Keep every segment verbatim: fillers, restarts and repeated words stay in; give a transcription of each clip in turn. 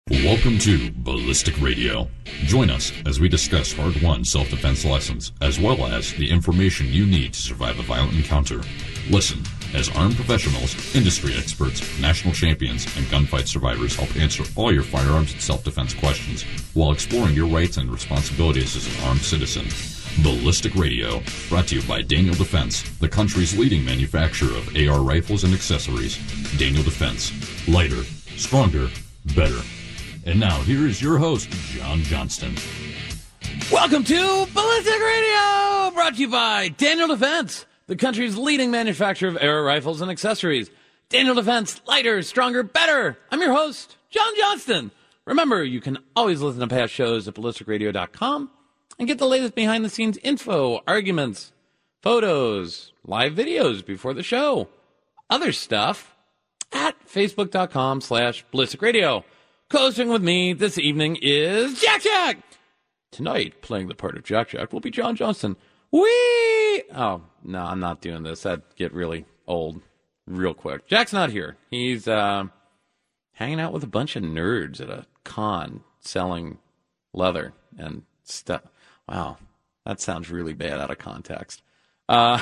Welcome to Ballistic Radio. Join us as we discuss hard-won self-defense lessons, as well as the information you need to survive a violent encounter. Listen as armed professionals, industry experts, national champions, and gunfight survivors help answer all your firearms and self-defense questions while exploring your rights and responsibilities as an armed citizen. Ballistic Radio, brought to you by Daniel Defense, the country's leading manufacturer of A R rifles and accessories. Daniel Defense. Lighter, stronger, better. And now, here is your host, John Johnston. Welcome to Ballistic Radio, brought to you by Daniel Defense, the country's leading manufacturer of air rifles and accessories. Daniel Defense, lighter, stronger, better. I'm your host, John Johnston. Remember, you can always listen to past shows at ballistic radio dot com and get the latest behind-the-scenes info, arguments, photos, live videos before the show, other stuff at facebook dot com slash ballistic radio. Co-hosting with me this evening is Jack Jack. Tonight, playing the part of Jack Jack will be John Johnston. Whee! Oh, no, I'm not doing this. That'd get really old real quick. Jack's not here. He's uh, hanging out with a bunch of nerds at a con selling leather and stuff. Wow, that sounds really bad out of context. Uh,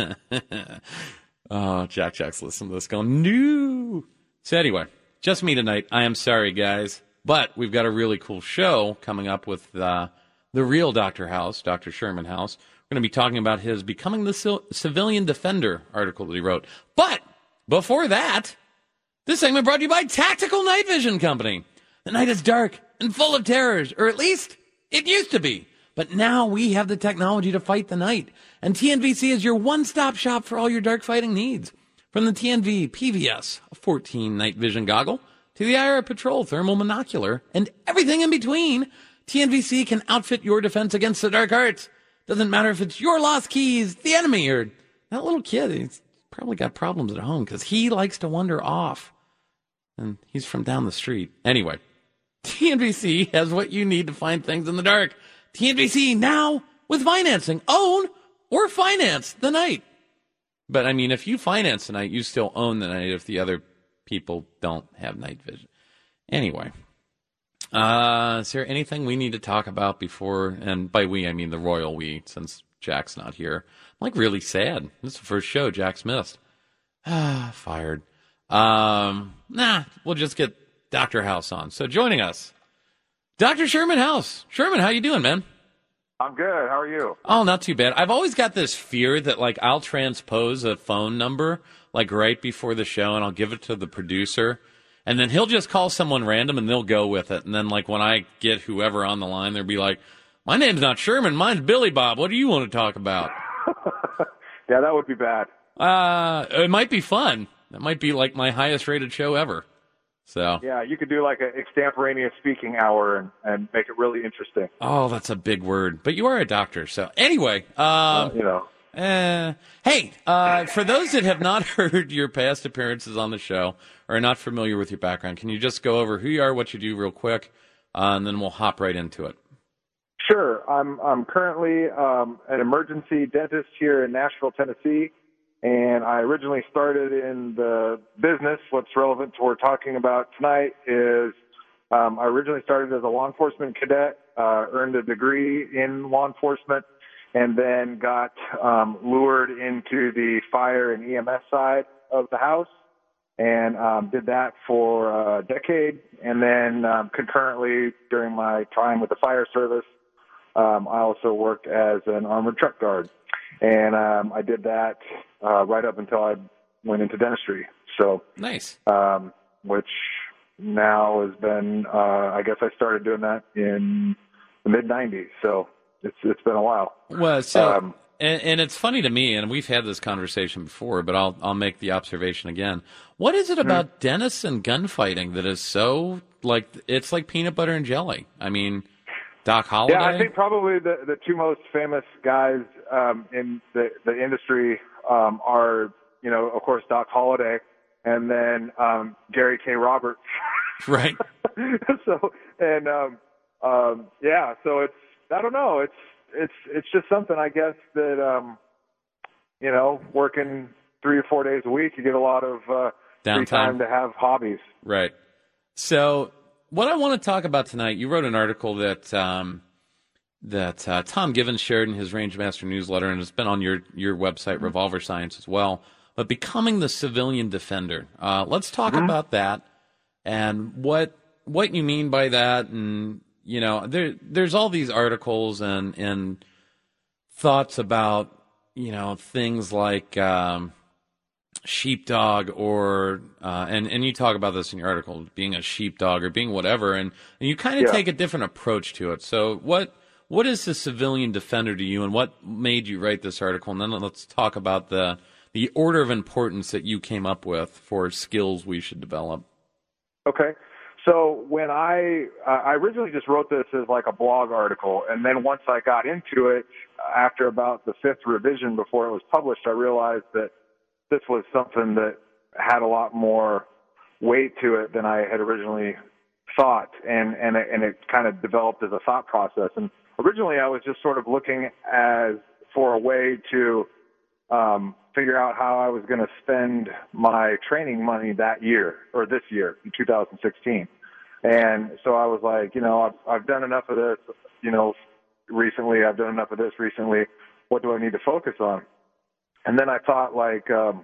oh, Jack Jack's listening to this going, no. So anyway. Just me tonight. I am sorry, guys. But we've got a really cool show coming up with uh, the real Doctor House, Doctor Sherman House. We're going to be talking about his Becoming the Civil- Civilian Defender article that he wrote. But before that, this segment brought to you by Tactical Night Vision Company. The night is dark and full of terrors, or at least it used to be. But now we have the technology to fight the night. And T N V C is your one-stop shop for all your dark fighting needs. From the T N V P V S, a fourteen night vision goggle, to the I R Patrol thermal monocular, and everything in between, T N V C can outfit your defense against the dark arts. Doesn't matter if it's your lost keys, the enemy, or that little kid. He's probably got problems at home because he likes to wander off. And he's from down the street. Anyway, T N V C has what you need to find things in the dark. T N V C now with financing. Own or finance the night. But, I mean, if you finance the night, you still own the night if the other people don't have night vision. Anyway, uh, is there anything we need to talk about before, and by we, I mean the royal we, since Jack's not here. I'm, like, really sad. This is the first show Jack's missed. Ah, fired. Um, nah, we'll just get Doctor House on. So joining us, Doctor Sherman House. Sherman, how you doing, man? I'm good. How are you? Oh, not too bad. I've always got this fear that, like, I'll transpose a phone number, like, right before the show, and I'll give it to the producer, and then he'll just call someone random, and they'll go with it. And then, like, when I get whoever on the line, they'll be like, my name's not Sherman, mine's Billy Bob. What do you want to talk about? Yeah, that would be bad. Uh, it might be fun. That might be, like, my highest-rated show ever. So yeah, you could do like an extemporaneous speaking hour and, and make it really interesting. Oh, that's a big word. But you are a doctor, so anyway, um, uh, you know. Uh, hey, uh, for those that have not heard your past appearances on the show or are not familiar with your background, can you just go over who you are, what you do, real quick, uh, and then we'll hop right into it. Sure. I'm I'm currently um, an emergency dentist here in Nashville, Tennessee. And I originally started in the business. What's relevant to what we're talking about tonight is um, I originally started as a law enforcement cadet, uh, earned a degree in law enforcement, and then got um, lured into the fire and E M S side of the house, and um, did that for a decade. And then um, concurrently, during my time with the fire service, um, I also worked as an armored truck guard. And um, I did that uh, right up until I went into dentistry. So nice. Um, which now has been, uh, I guess I started doing that in the mid nineties. So it's it's been a while. Well, so um, and, and it's funny to me, and we've had this conversation before, but I'll I'll make the observation again. What is it about mm-hmm. dentists and gunfighting that is so like it's like peanut butter and jelly? I mean. Doc Holliday? Yeah, I think probably the, the two most famous guys um, in the, the industry um, are, you know, of course, Doc Holliday and then um, Gary K. Roberts. Right. so, and, um, um, yeah, so it's, I don't know, it's, it's, it's just something, I guess, that, um, you know, working three or four days a week, you get a lot of uh, free time to have hobbies. Right. So, what I want to talk about tonight, you wrote an article that um, that uh, Tom Givens shared in his Rangemaster newsletter, and it's been on your, your website, mm-hmm. Revolver Science, as well. But becoming the civilian defender. Uh, let's talk mm-hmm. about that and what what you mean by that. And, you know, there there's all these articles and, and thoughts about, you know, things like um, sheepdog or, uh, and, and you talk about this in your article, being a sheepdog or being whatever, and, and you kind of yeah. take a different approach to it. So what what is the civilian defender to you, and what made you write this article? And then let's talk about the the order of importance that you came up with for skills we should develop. Okay. So when I, uh, I originally just wrote this as like a blog article, and then once I got into it, after about the fifth revision before it was published, I realized that this was something that had a lot more weight to it than I had originally thought, and, and, it, and it kind of developed as a thought process. And originally I was just sort of looking as for a way to um, figure out how I was going to spend my training money that year, or this year, in two thousand sixteen. And so I was like, you know, I've, I've done enough of this, you know, recently. I've done enough of this recently. What do I need to focus on? And then I thought, like, um,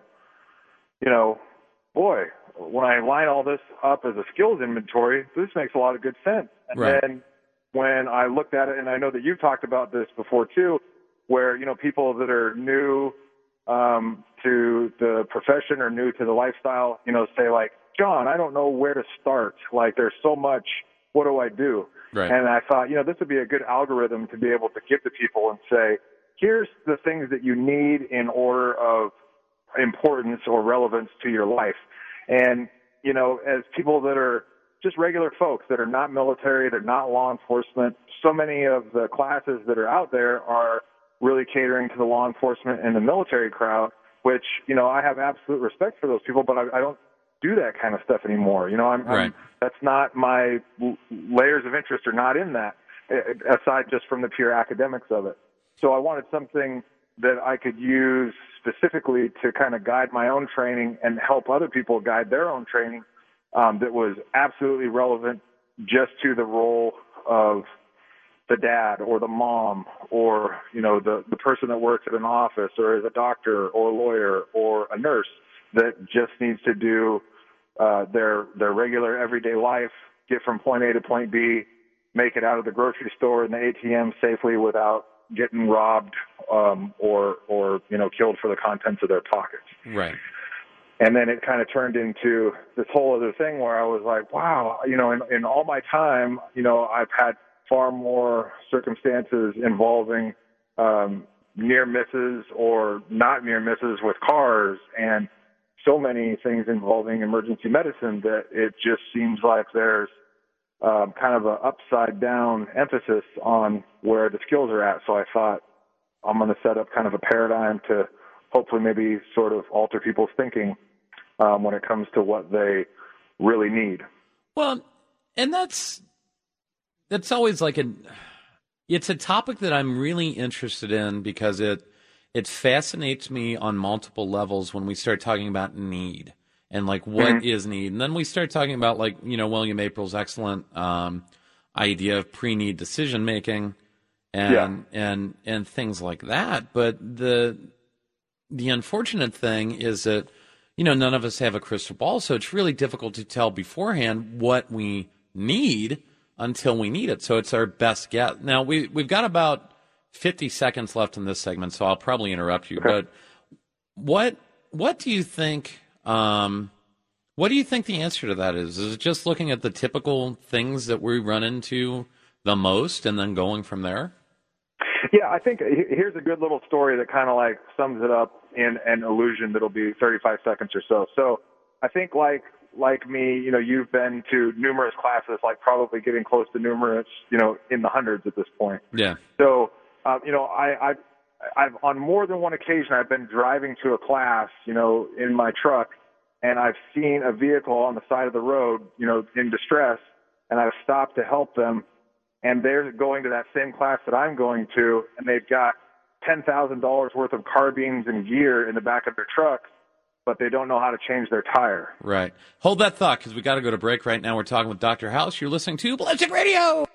you know, boy, when I line all this up as a skills inventory, this makes a lot of good sense. And right. then when I looked at it, and I know that you've talked about this before too, where, you know, people that are new um, to the profession or new to the lifestyle, you know, say like, John, I don't know where to start. Like, there's so much. What do I do? Right. And I thought, you know, this would be a good algorithm to be able to give to people and say, here's the things that you need in order of importance or relevance to your life. And, you know, as people that are just regular folks that are not military, they're not law enforcement, so many of the classes that are out there are really catering to the law enforcement and the military crowd, which, you know, I have absolute respect for those people, but I, I don't do that kind of stuff anymore. You know, I'm, right. I'm that's not my layers of interest are not in that, aside just from the pure academics of it. So I wanted something that I could use specifically to kind of guide my own training and help other people guide their own training, um, that was absolutely relevant just to the role of the dad or the mom or, you know, the, the person that works at an office or is a doctor or a lawyer or a nurse that just needs to do uh, their their regular everyday life, get from point A to point B, make it out of the grocery store and the A T M safely without getting robbed um, or, or, you know, killed for the contents of their pockets. Right. And then it kind of turned into this whole other thing where I was like, wow, you know, in, in all my time, you know, I've had far more circumstances involving um, near misses or not near misses with cars, and so many things involving emergency medicine that it just seems like there's um, kind of an upside down emphasis on where the skills are at. So I thought I'm going to set up kind of a paradigm to hopefully maybe sort of alter people's thinking um, when it comes to what they really need. Well, and that's, that's always like a, it's a topic that I'm really interested in because it, it fascinates me on multiple levels when we start talking about need and like what mm-hmm. is need. And then we start talking about, like, you know, William April's excellent um, idea of pre-need decision making and, yeah. and, and things like that. But the, the unfortunate thing is that, you know, none of us have a crystal ball, so it's really difficult to tell beforehand what we need until we need it. So it's our best guess. Now, we, we've got about fifty seconds left in this segment, so I'll probably interrupt you. Okay. But what what do you think? Um, what do you think the answer to that is? Is it just looking at the typical things that we run into the most, and then going from there? Yeah, I think here's a good little story that kind of like sums it up in an illusion that'll be thirty-five seconds or so. So I think like like me, you know, you've been to numerous classes, like probably getting close to numerous, you know, in the hundreds at this point. Yeah. So. Um, you know, I, I've, I've on more than one occasion I've been driving to a class, you know, in my truck, and I've seen a vehicle on the side of the road, you know, in distress, and I've stopped to help them, and they're going to that same class that I'm going to, and they've got ten thousand dollars worth of carbines and gear in the back of their truck, but they don't know how to change their tire. Right. Hold that thought, because we got to go to break right now. We're talking with Doctor House. You're listening to Ballistic Radio.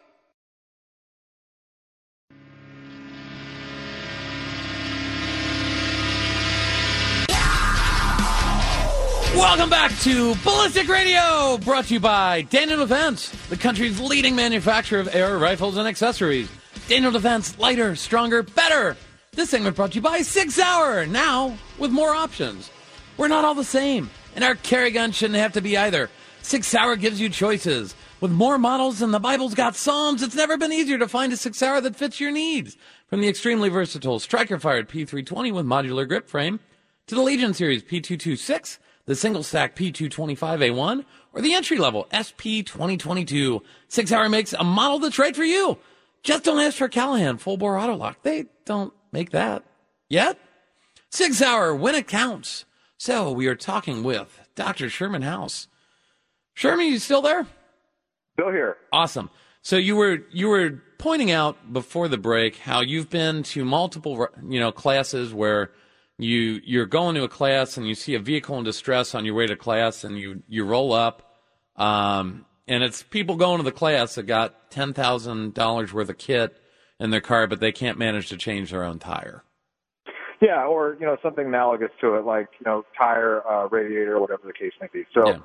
Welcome back to Ballistic Radio, brought to you by Daniel Defense, the country's leading manufacturer of air rifles and accessories. Daniel Defense, lighter, stronger, better. This segment brought to you by Sig Sauer, now with more options. We're not all the same, and our carry gun shouldn't have to be either. Sig Sauer gives you choices. With more models than the Bible's got Psalms, it's never been easier to find a Sig Sauer that fits your needs. From the extremely versatile striker-fired P three twenty with modular grip frame, to the Legion Series P two twenty-six, the single-stack P two twenty-five A one, or the entry-level S P twenty twenty-two. Sig Sauer makes a model that's right for you. Just don't ask for Callahan full-bore auto lock. They don't make that yet. Sig Sauer, when it counts. So we are talking with Doctor Sherman House. Sherman, you still there? Still here. Awesome. So you were you were pointing out before the break how you've been to multiple you know classes where You, you're going to a class and you see a vehicle in distress on your way to class and you, you roll up, um, and it's people going to the class that got ten thousand dollars worth of kit in their car, but they can't manage to change their own tire. Yeah, or, you know, something analogous to it, like, you know, tire, uh, radiator, whatever the case may be. So, yeah,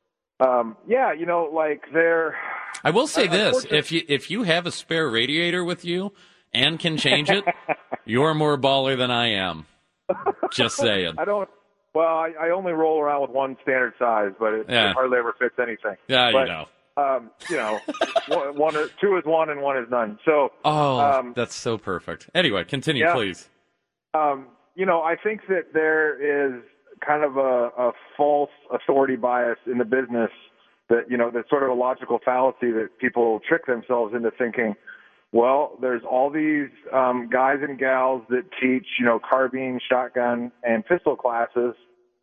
um, yeah you know, like they're... I will say this, if you, if you have a spare radiator with you and can change it, you're more baller than I am. Just saying. I don't. Well, I, I only roll around with one standard size, but it, yeah. it hardly ever fits anything. Yeah, but, you know. Um, you know, one, one is, two is one and one is none. So. Oh, um, that's so perfect. Anyway, continue, yeah, please. Um, you know, I think that there is kind of a, a false authority bias in the business that, you know, that's sort of a logical fallacy that people trick themselves into thinking, well, there's all these um, guys and gals that teach, you know, carbine, shotgun, and pistol classes.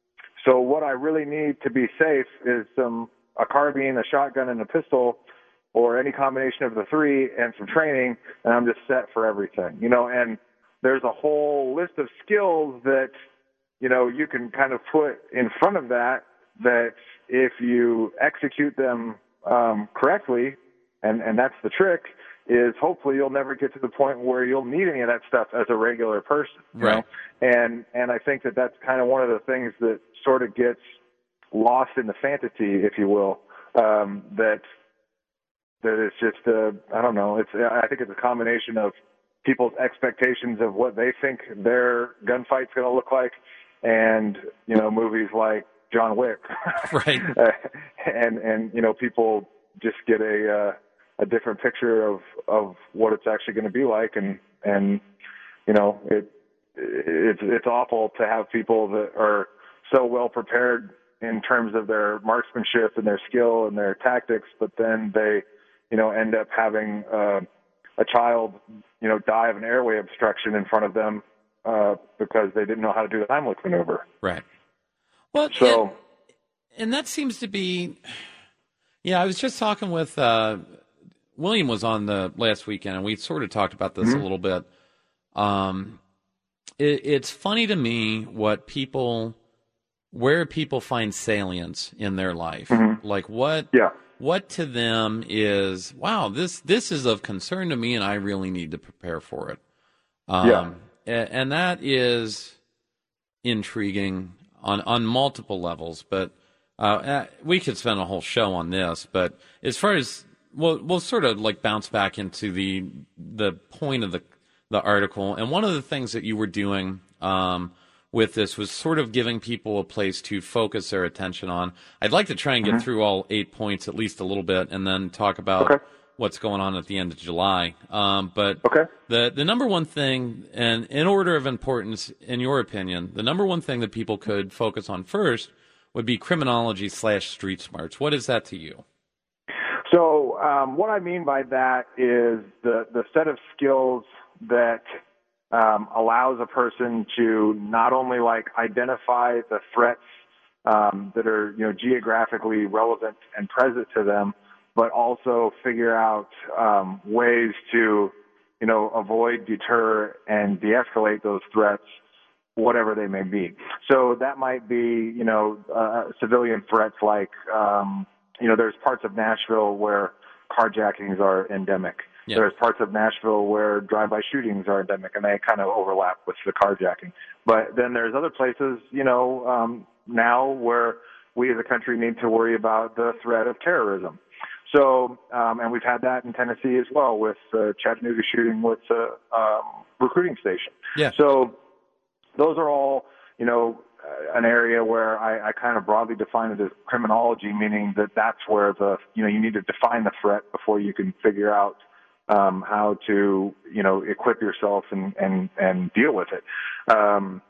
So what I really need to be safe is some a carbine, a shotgun, and a pistol, or any combination of the three, and some training, and I'm just set for everything. You know, and there's a whole list of skills that, you know, you can kind of put in front of that, that if you execute them um, correctly, and, and that's the trick, is hopefully you'll never get to the point where you'll need any of that stuff as a regular person. You right. know? And and I think that that's kind of one of the things that sort of gets lost in the fantasy, if you will, um, that that it's just, uh, I don't know, it's I think it's a combination of people's expectations of what they think their gunfight's going to look like, and, you know, movies like John Wick. Right. and, and, you know, people just get a... Uh, a different picture of, of what it's actually going to be like. And, and, you know, it, it's, it's awful to have people that are so well prepared in terms of their marksmanship and their skill and their tactics, but then they, you know, end up having, uh, a child, you know, die of an airway obstruction in front of them, uh, because they didn't know how to do the Heimlich maneuver. Right. Well, so, and, and that seems to be, yeah, I was just talking with, uh, William was on the last weekend, and we sort of talked about this mm-hmm. a little bit. Um, it, it's funny to me what people, where people find salience in their life. Mm-hmm. Like what, yeah. what to them is, wow, this this is of concern to me, and I really need to prepare for it. Um, yeah. and, and that is intriguing on on multiple levels. But uh, we could spend a whole show on this. But as far as We'll, we'll sort of like bounce back into the the point of the the article. And one of the things that you were doing um, with this was sort of giving people a place to focus their attention on. I'd like to try and get mm-hmm. through all eight points at least a little bit, and then talk about okay. what's going on at the end of July. Um, but okay. the the number one thing, and in order of importance, in your opinion, the number one thing that people could focus on first would be criminology slash street smarts. What is that to you? So um, what I mean by that is the, the set of skills that um, allows a person to not only like identify the threats um, that are, you know, geographically relevant and present to them, but also figure out um, ways to, you know, avoid, deter, and de-escalate those threats whatever they may be. So that might be, you know, uh, civilian threats like, um, you know, there's parts of Nashville where carjackings are endemic. Yeah. There's parts of Nashville where drive-by shootings are endemic, and they kind of overlap with the carjacking. But then there's other places, you know, um, now where we as a country need to worry about the threat of terrorism. So, um, and we've had that in Tennessee as well with the Chattanooga shooting with the um, recruiting station. Yeah. So those are all, you know, uh, an area where I, I kind of broadly define it as criminology, meaning that that's where the, you know, you need to define the threat before you can figure out um, how to, you know, equip yourself and, and, and deal with it. Um,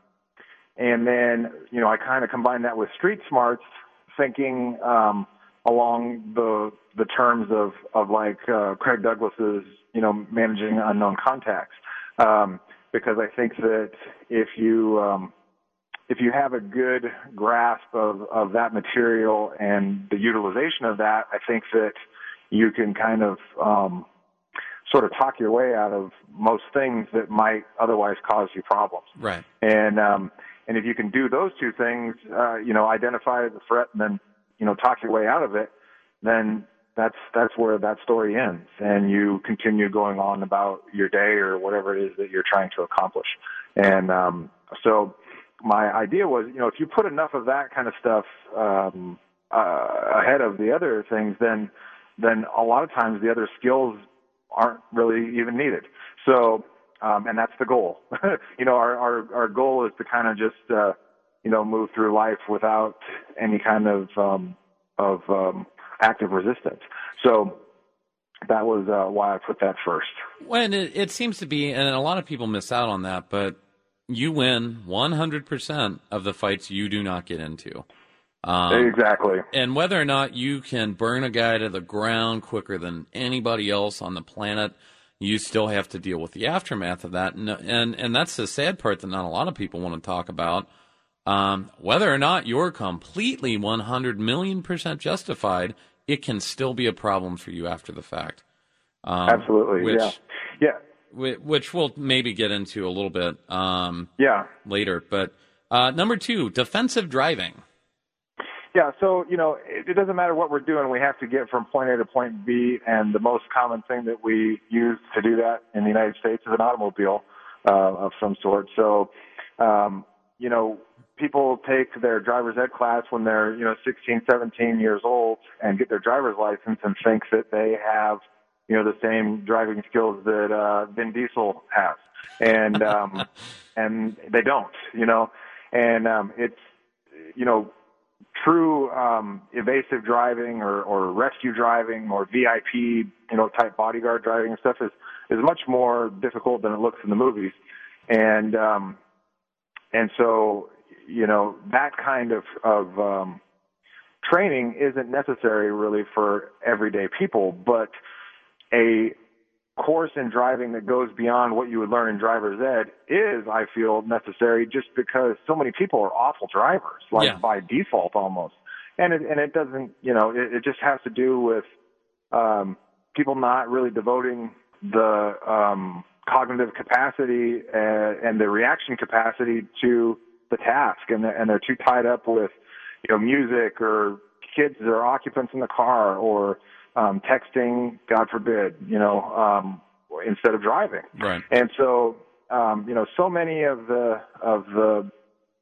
and then, you know, I kind of combine that with street smarts, thinking um, along the the terms of, of like uh, Craig Douglas's, you know, managing unknown contacts. Um, because I think that if you um, if you have a good grasp of, of that material and the utilization of that, I think that you can kind of um, sort of talk your way out of most things that might otherwise cause you problems. Right. And um, and if you can do those two things, uh, you know, identify the threat and then, you know, talk your way out of it, then that's that's where that story ends, and you continue going on about your day or whatever it is that you're trying to accomplish. And um, so my idea was, you know, if you put enough of that kind of stuff um, uh, ahead of the other things, then then a lot of times the other skills aren't really even needed. So, um, and that's the goal. you know, our, our our goal is to kind of just uh, you know move through life without any kind of um, of um, active resistance. So that was uh, why I put that first. Well, and it, it seems to be, and a lot of people miss out on that, but you win one hundred percent of the fights you do not get into. Um, exactly. And whether or not you can burn a guy to the ground quicker than anybody else on the planet, you still have to deal with the aftermath of that. And and, and that's the sad part that not a lot of people want to talk about. Um, whether or not you're completely one hundred million percent justified, it can still be a problem for you after the fact. Um, Absolutely, which, yeah. Yeah. Which we'll maybe get into a little bit um, yeah. later. But uh, number two, defensive driving. Yeah, so, you know, it, it doesn't matter what we're doing. We have to get from point A to point B, and the most common thing that we use to do that in the United States is an automobile uh, of some sort. So, um, you know, people take their driver's ed class when they're, you know, sixteen, seventeen years old and get their driver's license and think that they have, you know, the same driving skills that uh, Vin Diesel has. And, um, and they don't, you know. And um, it's, you know, true um, evasive driving or, or rescue driving or V I P, you know, type bodyguard driving and stuff is, is much more difficult than it looks in the movies. And, um, and so, you know, that kind of, of um, training isn't necessary really for everyday people, but a course in driving that goes beyond what you would learn in driver's ed is, I feel, necessary just because so many people are awful drivers, like yeah. by default almost. And it, and it doesn't, you know, it, it just has to do with um, people not really devoting the um, cognitive capacity and, and the reaction capacity to the task, and they're, and they're too tied up with, you know, music or kids or occupants in the car or um, texting, God forbid, you know, um, instead of driving. Right. And so, um, you know, so many of the of the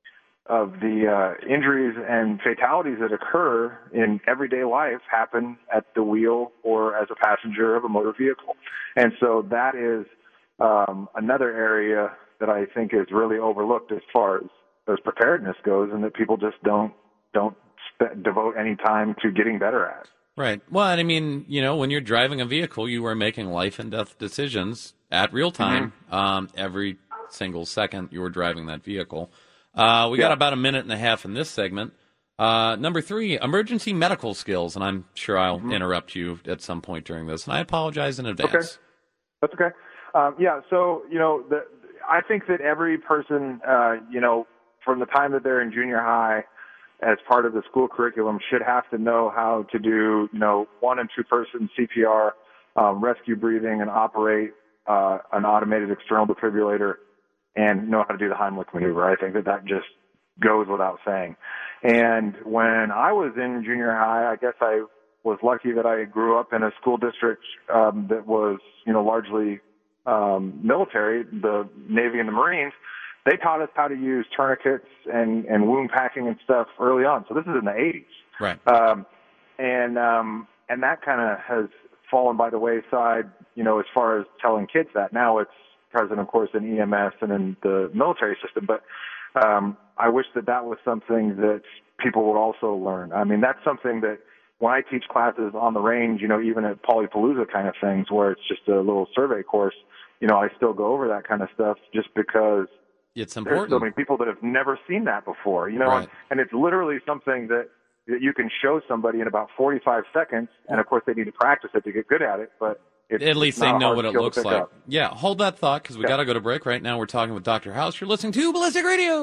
of the uh, injuries and fatalities that occur in everyday life happen at the wheel or as a passenger of a motor vehicle. And so that is um, another area that I think is really overlooked as far as as preparedness goes, and that people just don't don't sp- devote any time to getting better at. Right. Well, I mean, you know, when you're driving a vehicle, you are making life and death decisions at real time. Mm-hmm. Um, every single second you were driving that vehicle. Uh, we yeah. got about a minute and a half in this segment. Uh, number three, emergency medical skills, and I'm sure I'll mm-hmm. interrupt you at some point during this, and I apologize in advance. Okay. That's okay. Um, yeah. So, you know, the, I think that every person, uh, you know, from the time that they're in junior high as part of the school curriculum should have to know how to do, you know, one and two person C P R, um, rescue breathing, and operate uh, an automated external defibrillator and know how to do the Heimlich maneuver. I think that that just goes without saying. And when I was in junior high, I guess I was lucky that I grew up in a school district um, that was, you know, largely um, military, the Navy and the Marines. They taught us how to use tourniquets and, and wound packing and stuff early on. So this is in the eighties. Right. Um, and um, and that kind of has fallen by the wayside, you know, as far as telling kids that. Now it's present, of course, in E M S and in the military system. But um, I wish that that was something that people would also learn. I mean, that's something that when I teach classes on the range, you know, even at Polypalooza kind of things where it's just a little survey course, you know, I still go over that kind of stuff just because it's important. There's so many people that have never seen that before, you know, right. and, and it's literally something that, that you can show somebody in about forty-five seconds. And of course they need to practice it to get good at it, but it's, at least it's they not a know hard what it skill to looks pick like. up. Yeah. Hold that thought, because we Yeah. got to go to break right now. We're talking with Doctor House. You're listening to Ballistic Radio.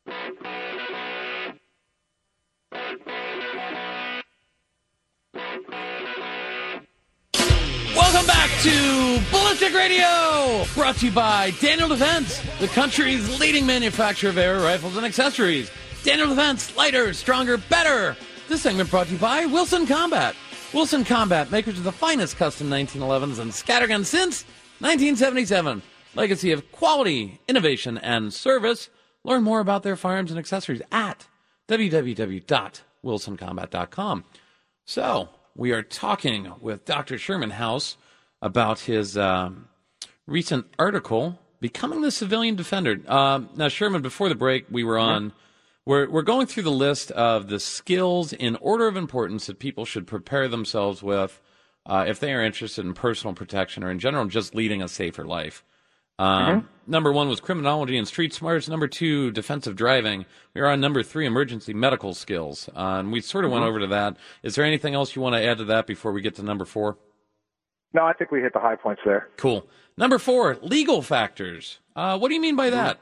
Welcome back to Ballistic Radio, brought to you by Daniel Defense, the country's leading manufacturer of air rifles and accessories. Daniel Defense, lighter, stronger, better. This segment brought to you by Wilson Combat. Wilson Combat, makers of the finest custom nineteen elevens and scatterguns since nineteen seventy-seven. Legacy of quality, innovation, and service. Learn more about their firearms and accessories at w w w dot wilson combat dot com. So, we are talking with Doctor Sherman House about his um, recent article, Becoming the Civilian Defender. Um, now, Sherman, before the break, we were on, we're, we're going through the list of the skills in order of importance that people should prepare themselves with uh, if they are interested in personal protection or in general just leading a safer life. Um, mm-hmm. Number one was criminology and street smarts. Number two, defensive driving. We are on number three, emergency medical skills. Uh, and we sort of mm-hmm. went over to that. Is there anything else you want to add to that before we get to number four? No, I think we hit the high points there. Cool. Number four, legal factors. Uh, what do you mean by that?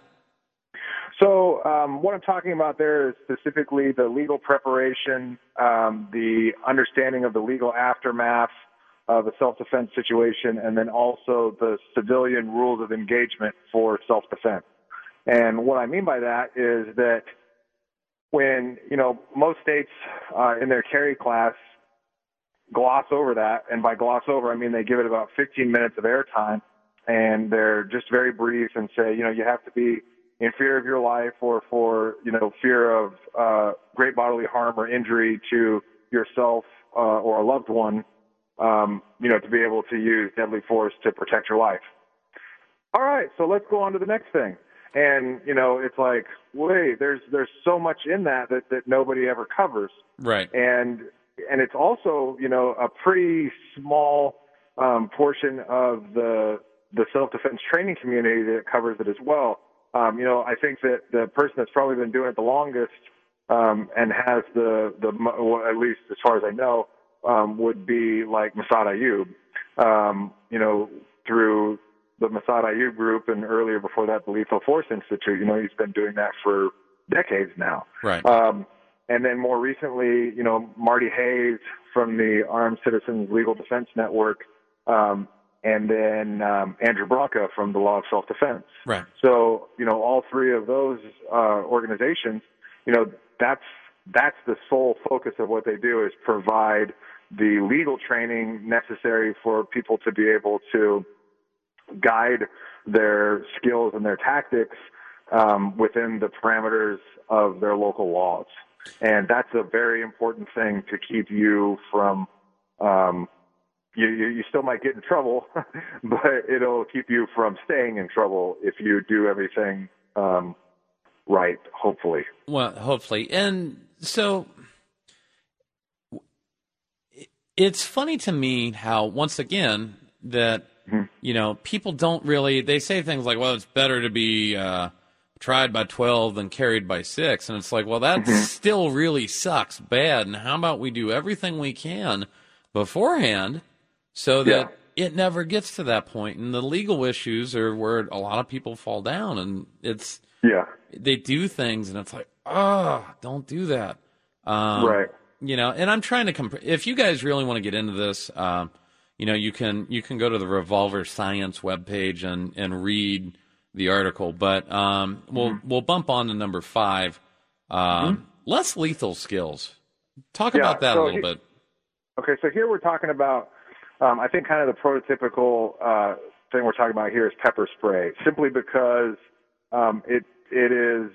So um, what I'm talking about there is specifically the legal preparation, um, the understanding of the legal aftermath of a self-defense situation, and then also the civilian rules of engagement for self-defense. And what I mean by that is that when, you know, most states uh, in their carry class gloss over that, and by gloss over, I mean they give it about fifteen minutes of airtime, and they're just very brief and say, you know, you have to be in fear of your life or for, you know, fear of uh, great bodily harm or injury to yourself uh, or a loved one, Um, you know, to be able to use deadly force to protect your life. All right, so let's go on to the next thing. And, you know, it's like, wait, there's there's so much in that that, that nobody ever covers. Right. And and it's also, you know, a pretty small um, portion of the the self-defense training community that covers it as well. Um, you know, I think that the person that's probably been doing it the longest um, and has the, the, well, at least as far as I know, Um, would be like Massad Ayoob, um, you know, through the Massad Ayoob group, and earlier before that, the Lethal Force Institute. You know, he's been doing that for decades now. Right. Um, and then more recently, you know, Marty Hayes from the Armed Citizens Legal Defense Network, um, and then um, Andrew Branca from the Law of Self-Defense. Right. So, you know, all three of those uh, organizations, you know, that's that's the sole focus of what they do, is provide the legal training necessary for people to be able to guide their skills and their tactics um, within the parameters of their local laws. And that's a very important thing to keep you from, um, you, you, you still might get in trouble, but it'll keep you from staying in trouble if you do everything um, right, hopefully. Well, hopefully. And so it's funny to me how, once again, that, mm-hmm. you know, people don't really, they say things like, well, it's better to be uh, tried by twelve than carried by six. And it's like, well, that mm-hmm. still really sucks bad. And how about we do everything we can beforehand so that yeah. it never gets to that point? And the legal issues are where a lot of people fall down. And it's, yeah, they do things and it's like, oh, don't do that. Um, right. You know, and I'm trying to comp- if you guys really want to get into this, um, you know, you can you can go to the Revolver Science webpage and, and read the article, but um, we'll Mm-hmm. we'll bump on to number five. Um, Mm-hmm. Less lethal skills. Talk Yeah, about that so a little he- bit. Okay, so here we're talking about, um, I think kind of the prototypical uh, thing we're talking about here is pepper spray, simply because um, it it is,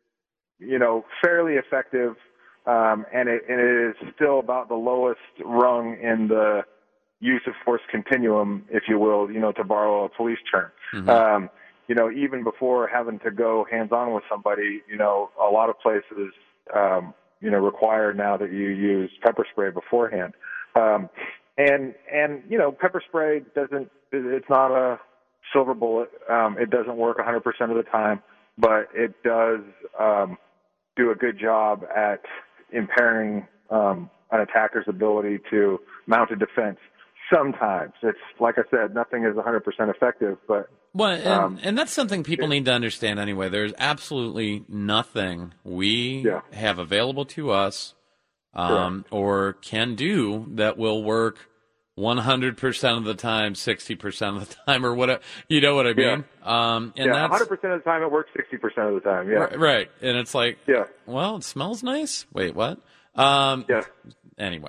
you know, fairly effective, um, and it and it is still about the lowest rung in the use of force continuum, if you will, you know, to borrow a police term. Mhm. Um, you know, even before having to go hands-on with somebody, you know, a lot of places, um, you know, require now that you use pepper spray beforehand. Um, and, and, you know, pepper spray doesn't, it's not a silver bullet. Um, it doesn't work one hundred percent of the time, but it does um, do a good job at impairing um, an attacker's ability to mount a defense. Sometimes it's, like I said, nothing is one hundred percent effective, but Well, and, um, and that's something people need to understand anyway. There's absolutely nothing we Yeah. have available to us um, or can do that will work one hundred percent of the time, sixty percent of the time, or whatever. You know what I mean? Um, and yeah, that's one hundred percent of the time it works sixty percent of the time. Yeah. Right, right. And it's like, Yeah. well, it smells nice. Wait, what? Um, Yeah. Anyway.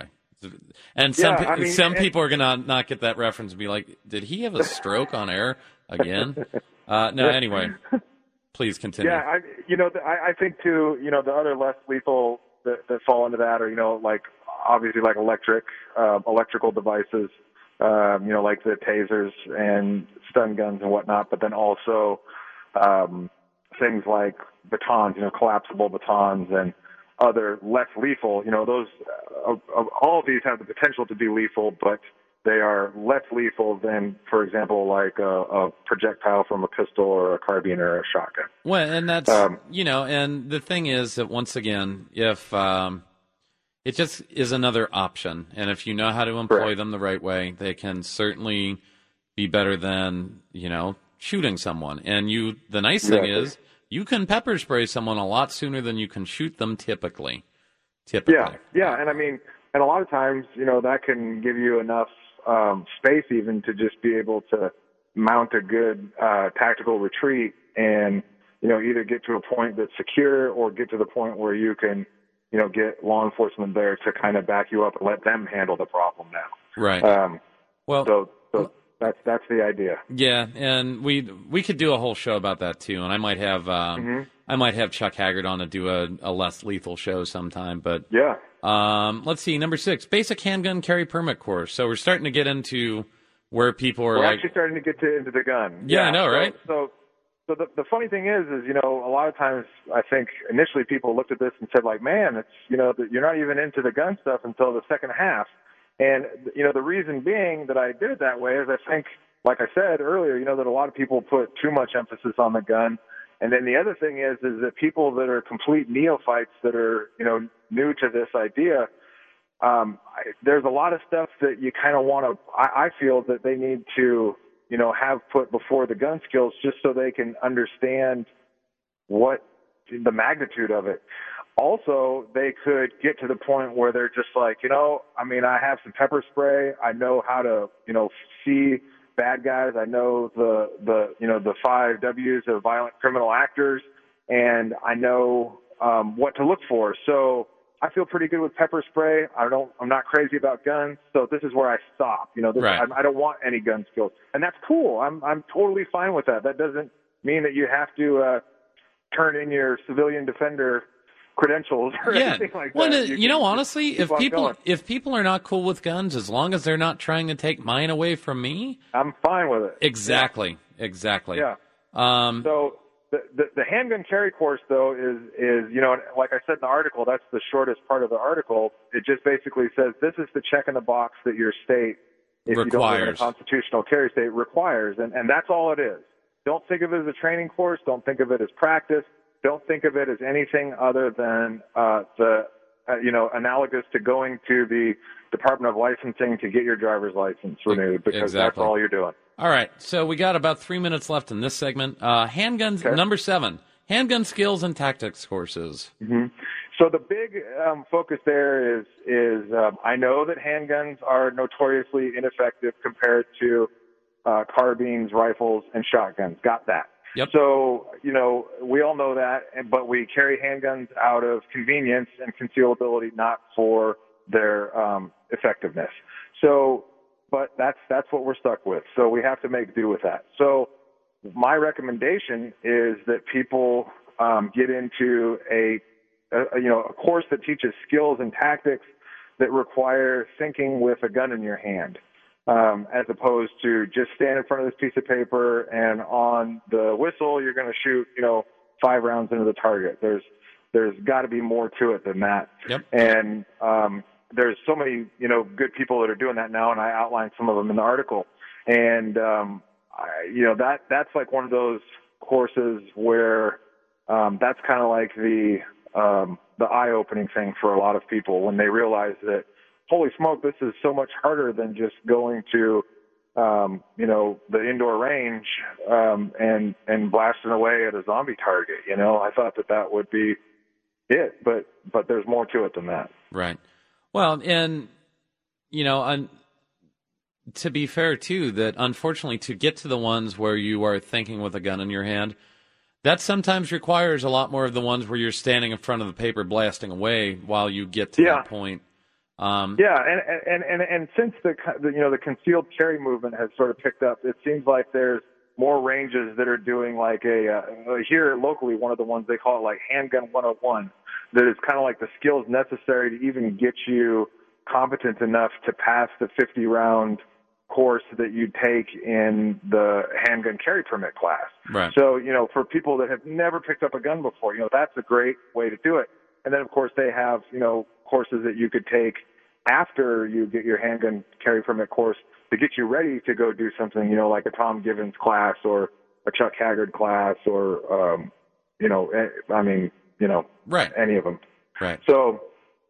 And some Yeah, pe- I mean, some and- people are going to not get that reference and be like, did he have a stroke on air again? Uh, no, anyway, please continue. Yeah, I, you know, the, I, I think too, you know, the other less lethal that, that fall into that are, you know, like obviously like electric, uh, electrical devices, um, you know, like the tasers and stun guns and whatnot, but then also um, things like batons, you know, collapsible batons and other less lethal, you know, those, uh, uh, all of these have the potential to be lethal, but they are less lethal than, for example, like a, a projectile from a pistol or a carbine or a shotgun. Well, and that's, Um, you know, and the thing is that once again, if um, it just is another option, and if you know how to employ Correct. them the right way, they can certainly be better than, you know, shooting someone. And you, the nice thing Exactly. is, you can pepper spray someone a lot sooner than you can shoot them typically. Typically. Yeah, yeah, and I mean, and a lot of times, you know, that can give you enough um, space even to just be able to mount a good uh, tactical retreat and, you know, either get to a point that's secure or get to the point where you can, you know, get law enforcement there to kind of back you up and let them handle the problem now. Right. Um, well, so, so that's that's the idea. yeah, and we we could do a whole show about that too, and I might have um, Mm-hmm. I might have Chuck Haggard on to do a, a less lethal show sometime. But Yeah. um, let's see, number six, basic handgun carry permit course. So we're starting to get into where people are We're like, actually starting to get to into the gun. Yeah, I know, so- right? So, so the the funny thing is, is you know, a lot of times I think initially people looked at this and said like, man, it's you know, that you're not even into the gun stuff until the second half. And you know, the reason being that I did it that way is I think, like I said earlier, you know, that a lot of people put too much emphasis on the gun. And then the other thing is, is that people that are complete neophytes that are, you know, new to this idea, um, I, there's a lot of stuff that you kind of want to, I, I feel that they need to, you know, have put before the gun skills just so they can understand what the magnitude of it. Also, they could get to the point where they're just like, you know, I mean, I have some pepper spray. I know how to, you know, see bad guys. I know the, the, you know, the five W's of violent criminal actors, and I know um, what to look for. So I feel pretty good with pepper spray. I don't, I'm not crazy about guns. So this is where I stop. You know, this, Right. I, I don't want any gun skills, and that's cool. I'm, I'm totally fine with that. That doesn't mean that you have to uh, turn in your civilian defender credentials or yeah. anything like well, that. you, can know, just honestly, keep if on people going. if people are not cool with guns, as long as they're not trying to take mine away from me, I'm fine with it. exactly, exactly. Yeah. Um, So the, the the handgun carry course, though, is is you know, like I said in the article, that's the shortest part of the article. It just basically says this is the check in the box that your state, if you don't live in a Requires. constitutional carry state, requires, and and that's all it is. Don't think of it as a training course. Don't think of it as practice. Don't think of it as anything other than uh, the uh, you know analogous to going to the Department of Licensing to get your driver's license renewed, because that's Exactly. all you're doing. all right, so we got about three minutes left in this segment. Uh, handguns, Okay. number seven, handgun skills and tactics courses. hmm So the big um, focus there is is um, I know that handguns are notoriously ineffective compared to uh, carbines, rifles, and shotguns. Got that. Yep. So, you know, we all know that, and- but we carry handguns out of convenience and concealability, not for their um, effectiveness. So, but that's that's what we're stuck with. So we have to make do with that. So my recommendation is that people um, get into a, a you know a course that teaches skills and tactics that require thinking with a gun in your hand, um, as opposed to just stand in front of this piece of paper and on the whistle you're going to shoot you know five rounds into the target. There's there's got to be more to it than that. Yep. And um, there's so many, you know, good people that are doing that now, and I outlined some of them in the article. And, um, I, you know, that that's like one of those courses where um, that's kind of like the um, the eye-opening thing for a lot of people when they realize that, holy smoke, this is so much harder than just going to, um, you know, the indoor range um, and and blasting away at a zombie target. You know, I thought that that would be it, but but there's more to it than that. Right. Well, and, you know, un- to be fair, too, that unfortunately to get to the ones where you are thinking with a gun in your hand, that sometimes requires a lot more of the ones where you're standing in front of the paper blasting away while you get to Yeah. that point. Um, Yeah, and, and, and, and since the, the, you know, the concealed carry movement has sort of picked up, it seems like there's more ranges that are doing like a, uh, here locally, one of the ones they call it like Handgun one oh one, that is kind of like the skills necessary to even get you competent enough to pass the fifty round course that you take in the handgun carry permit class. Right. So, you know, for people that have never picked up a gun before, you know, that's a great way to do it. And then, of course, they have, you know, courses that you could take after you get your handgun carry permit course to get you ready to go do something, you know, like a Tom Givens class or a Chuck Haggard class or, um, you know, I mean, you know, Right. any of them. Right. So,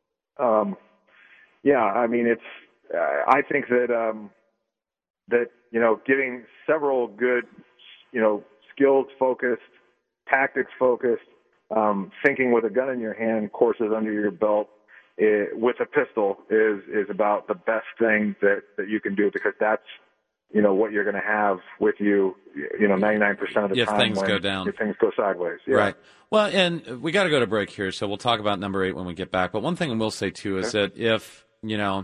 um, yeah, I mean, it's, uh, I think that, um, that, you know, getting several good, you know, skills focused, tactics focused, um, thinking with a gun in your hand courses under your belt it, with a pistol is, is about the best thing that, that you can do, because that's, you know, what you're going to have with you, you know, ninety-nine percent of the If time things when go down. if things go sideways. Yeah. Right. Well, and we got to go to break here, so we'll talk about number eight when we get back. But one thing I will say, too, is that if, you know,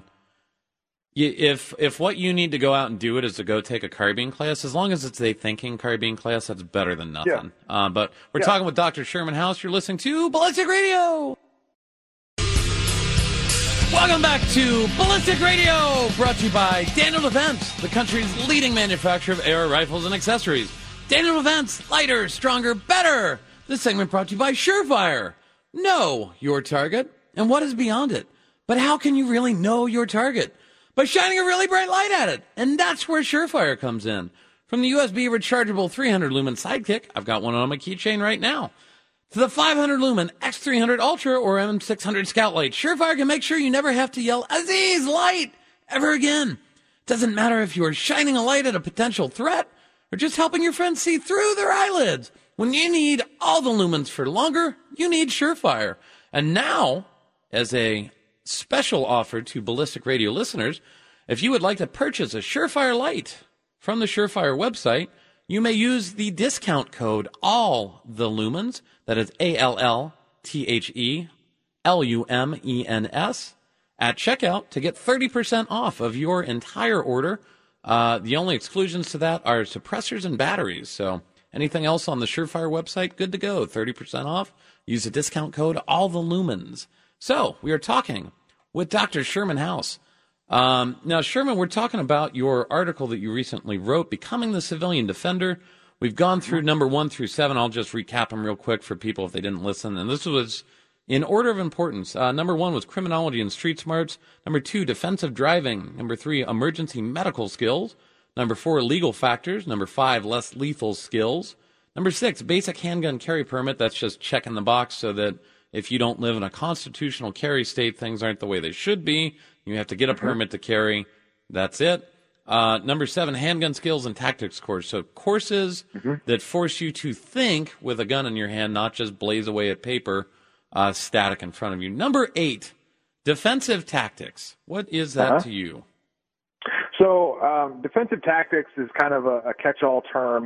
y- if if what you need to go out and do it is to go take a carbine class, as long as it's a thinking carbine class, that's better than nothing. Yeah. Uh, but we're Yeah. talking with Doctor Sherman House. You're listening to Ballistic Radio. Welcome back to Ballistic Radio, brought to you by Daniel Defense, the country's leading manufacturer of air rifles and accessories. Daniel Defense, lighter, stronger, better. This segment brought to you by Surefire. Know your target and what is beyond it. But how can you really know your target? By shining a really bright light at it. And that's where Surefire comes in. From the U S B rechargeable three hundred lumen Sidekick, I've got one on my keychain right now, to the five hundred lumen X three hundred Ultra or M six hundred Scout Light, Surefire can make sure you never have to yell, Aziz, light, ever again. Doesn't matter if you are shining a light at a potential threat or just helping your friends see through their eyelids. When you need all the lumens for longer, you need Surefire. And now, as a special offer to Ballistic Radio listeners, if you would like to purchase a Surefire light from the Surefire website, you may use the discount code all the lumens. That is A L L T H E L U M E N S at checkout to get thirty percent off of your entire order. Uh, the only exclusions to that are suppressors and batteries. So anything else on the Surefire website, good to go. thirty percent off. Use the discount code all the lumens. So we are talking with Doctor Sherman House. Um, now, Sherman, we're talking about your article that you recently wrote, Becoming the Civilian Defender. We've gone through number one through seven. I'll just recap them real quick for people if they didn't listen. And this was in order of importance. Uh, number one was criminology and street smarts. Number two, defensive driving. Number three, emergency medical skills. Number four, legal factors. Number five, less lethal skills. Number six, basic handgun carry permit. That's just checking the box so that if you don't live in a constitutional carry state, things aren't the way they should be. You have to get a permit to carry. That's it. Uh, number seven, handgun skills and tactics course. So courses mm-hmm. that force you to think with a gun in your hand, not just blaze away at paper, uh, static in front of you. Number eight, defensive tactics. What is that uh-huh. to you? So um, defensive tactics is kind of a, a catch-all term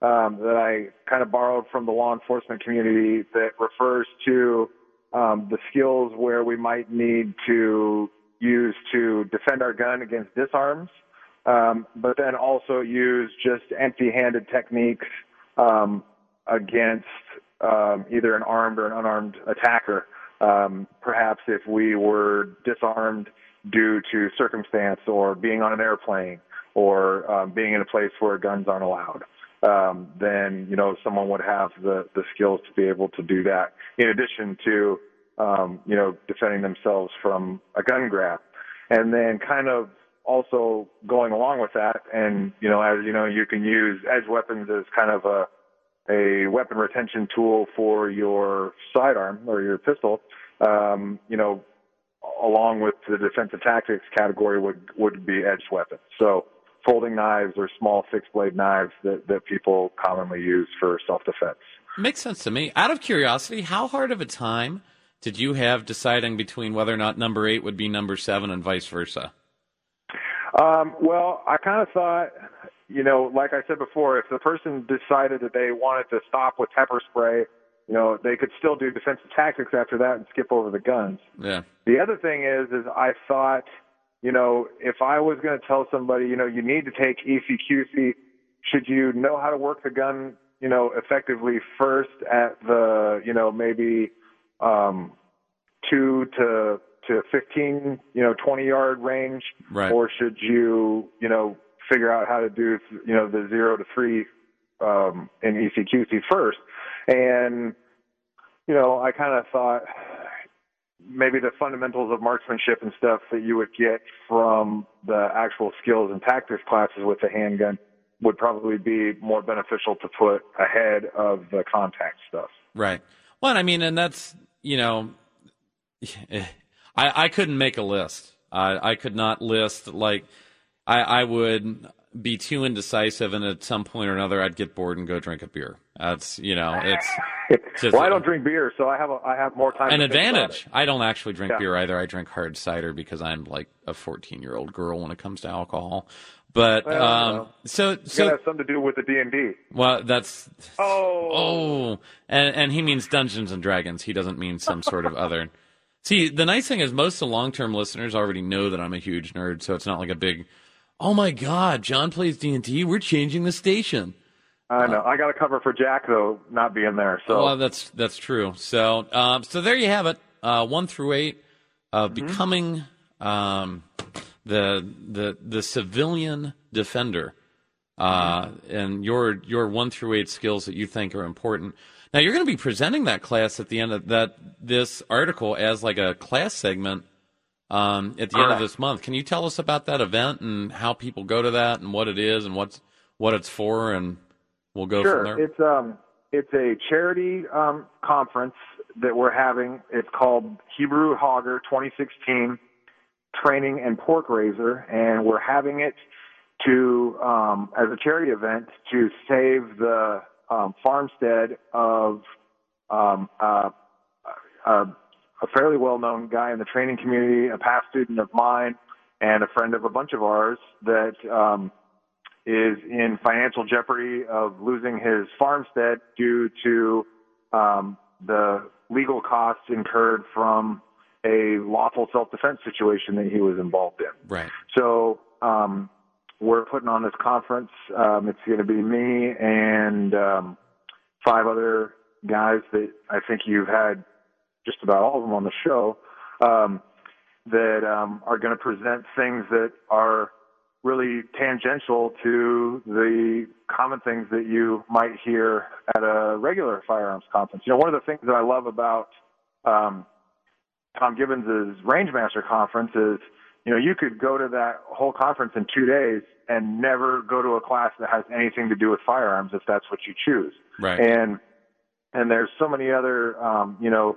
um, that I kind of borrowed from the law enforcement community that refers to um, the skills where we might need to use to defend our gun against disarms, um, but then also use just empty-handed techniques um, against um, either an armed or an unarmed attacker. Um, perhaps if we were disarmed due to circumstance or being on an airplane or um, being in a place where guns aren't allowed, um, then, you know, someone would have the, the skills to be able to do that in addition to, um, you know, defending themselves from a gun grab. And then kind of also going along with that, and, you know, as you know, you can use edge weapons as kind of a a weapon retention tool for your sidearm or your pistol, um, you know, along with the defensive tactics category would, would be edged weapons. So folding knives or small fixed-blade knives that, that people commonly use for self-defense. Makes sense to me. Out of curiosity, how hard of a time did you have deciding between whether or not number eight would be number seven and vice versa? Um, well, I kind of thought, you know, like I said before, if the person decided that they wanted to stop with pepper spray, you know, they could still do defensive tactics after that and skip over the guns. Yeah. The other thing is, is I thought, you know, if I was going to tell somebody, you know, you need to take E C Q C, should you know how to work the gun, you know, effectively first at the, you know, maybe um, two to to fifteen, you know, twenty yard range, right. Or should you, you know, figure out how to do, you know, the zero to three um, in E C Q C first. And, you know, I kind of thought maybe the fundamentals of marksmanship and stuff that you would get from the actual skills and tactics classes with the handgun would probably be more beneficial to put ahead of the contact stuff. Right. Well, I mean, and that's, you know, I, I couldn't make a list. I, I could not list, like, I, I would be too indecisive, and at some point or another, I'd get bored and go drink a beer. That's, you know, it's just, well, I don't drink beer, so I have a, I have more time. An to advantage. I don't actually drink yeah. beer either. I drink hard cider because I'm like a fourteen-year-old girl when it comes to alcohol. But well, um, no. so it's so gonna have something to do with the D and D. Well, that's oh oh, and and he means Dungeons and Dragons. He doesn't mean some sort of other. See, the nice thing is most of the long-term listeners already know that I'm a huge nerd, so it's not like a big, oh my God, John plays D and D. We're changing the station. I know. Uh, I got to cover for Jack though, not being there. So well, that's that's true. So um, so there you have it. Uh, one through eight of mm-hmm. becoming um, the the the civilian defender, uh, mm-hmm. and your your one through eight skills that you think are important. Now you're going to be presenting that class at the end of that this article as like a class segment um, at the Correct. end of this month. Can you tell us about that event and how people go to that and what it is and what's what it's for, and we'll go sure. from there. It's um it's a charity um, conference that we're having. It's called Hebrew Hogger twenty sixteen Training and Pork Raiser, and we're having it to um, as a charity event to save the um, farmstead of um, uh, uh, a fairly well-known guy in the training community, a past student of mine, and a friend of a bunch of ours that um, is in financial jeopardy of losing his farmstead due to um, the legal costs incurred from a lawful self-defense situation that he was involved in. Right. So um, we're putting on this conference. Um, it's going to be me and um, five other guys that I think you've had just about all of them on the show um, that um, are going to present things that are really tangential to the common things that you might hear at a regular firearms conference. You know, one of the things that I love about um, Tom Gibbons' Rangemaster conference is, you know, you could go to that whole conference in two days and never go to a class that has anything to do with firearms if that's what you choose. Right. And and there's so many other, um, you know,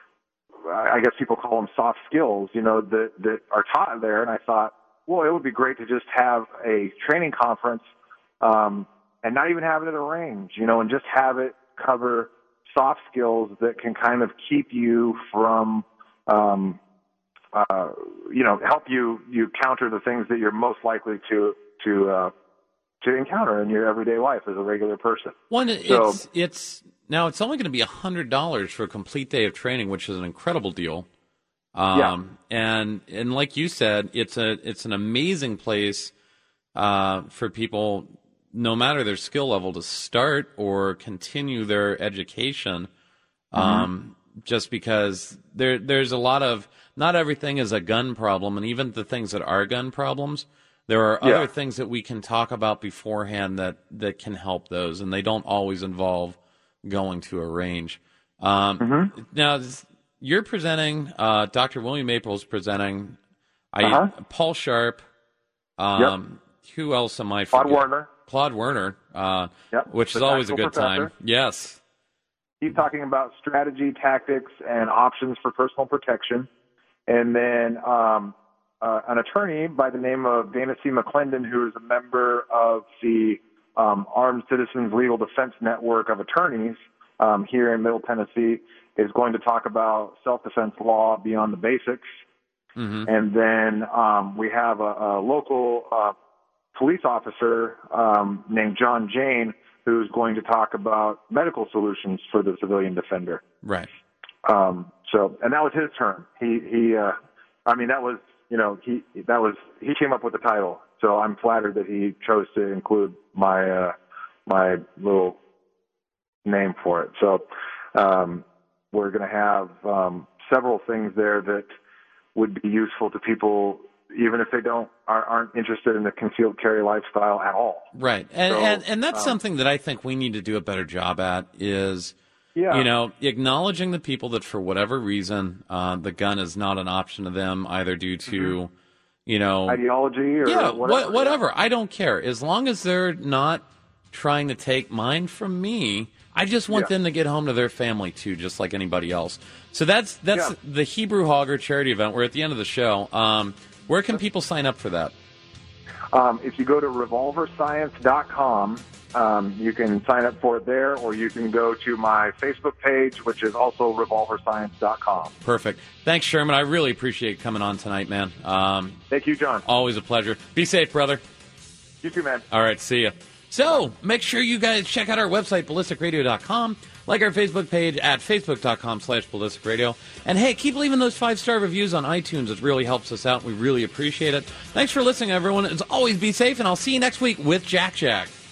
I guess people call them soft skills, you know, that, that are taught there. And I thought, well, it would be great to just have a training conference um, and not even have it at a range, you know, and just have it cover soft skills that can kind of keep you from, um, uh, you know, help you you counter the things that you're most likely to to uh, to encounter in your everyday life as a regular person. One, so, it's it's now it's only going to be a hundred dollars for a complete day of training, which is an incredible deal. Um, yeah. and and like you said, it's a it's an amazing place uh, for people, no matter their skill level, to start or continue their education. Mm-hmm. Um, just because there there's a lot of, not everything is a gun problem, and even the things that are gun problems, there are yeah. other things that we can talk about beforehand that, that can help those, and they don't always involve going to a range. Um, mm-hmm. Now, you're presenting, uh, Doctor William April's presenting, I, uh-huh. Paul Sharp, um, yep. who else am I forgetting? Claude Werner. Claude Werner, uh, yep. which the is always a good professor. time. Yes. He's talking about strategy, tactics, and options for personal protection. And then um, uh, an attorney by the name of Dana C. McClendon, who is a member of the um, Armed Citizens Legal Defense Network of attorneys um, here in Middle Tennessee, is going to talk about self-defense law beyond the basics. Mm-hmm. And then um, we have a, a local uh, police officer um, named John Jane, who's going to talk about medical solutions for the civilian defender. Right. Um, so, and that was his term. He, he, uh, I mean, that was, you know, he, that was, he came up with the title. So I'm flattered that he chose to include my, uh, my little name for it. So, um, we're going to have, um, several things there that would be useful to people, even if they don't aren't interested in the concealed carry lifestyle at all. Right, and so, and, and that's um, something that I think we need to do a better job at is, yeah. you know, acknowledging the people that for whatever reason uh, the gun is not an option to them, either due to, mm-hmm. you know, ideology or yeah, whatever. Wh- whatever. I don't care as long as they're not trying to take mine from me. I just want yeah. them to get home to their family too, just like anybody else. So that's that's yeah. the Hebrew Hogger charity event. We're at the end of the show. Um, Where can people sign up for that? Um, if you go to revolver science dot com, um, you can sign up for it there, or you can go to my Facebook page, which is also revolver science dot com. Perfect. Thanks, Sherman. I really appreciate coming on tonight, man. Um, Thank you, John. Always a pleasure. Be safe, brother. You too, man. All right, see ya. So, make sure you guys check out our website, ballistic radio dot com. Like our Facebook page at facebook dot com slash ballistic radio. And hey, keep leaving those five-star reviews on iTunes. It really helps us out. We really appreciate it. Thanks for listening, everyone. As always, be safe, and I'll see you next week with Jack Jack.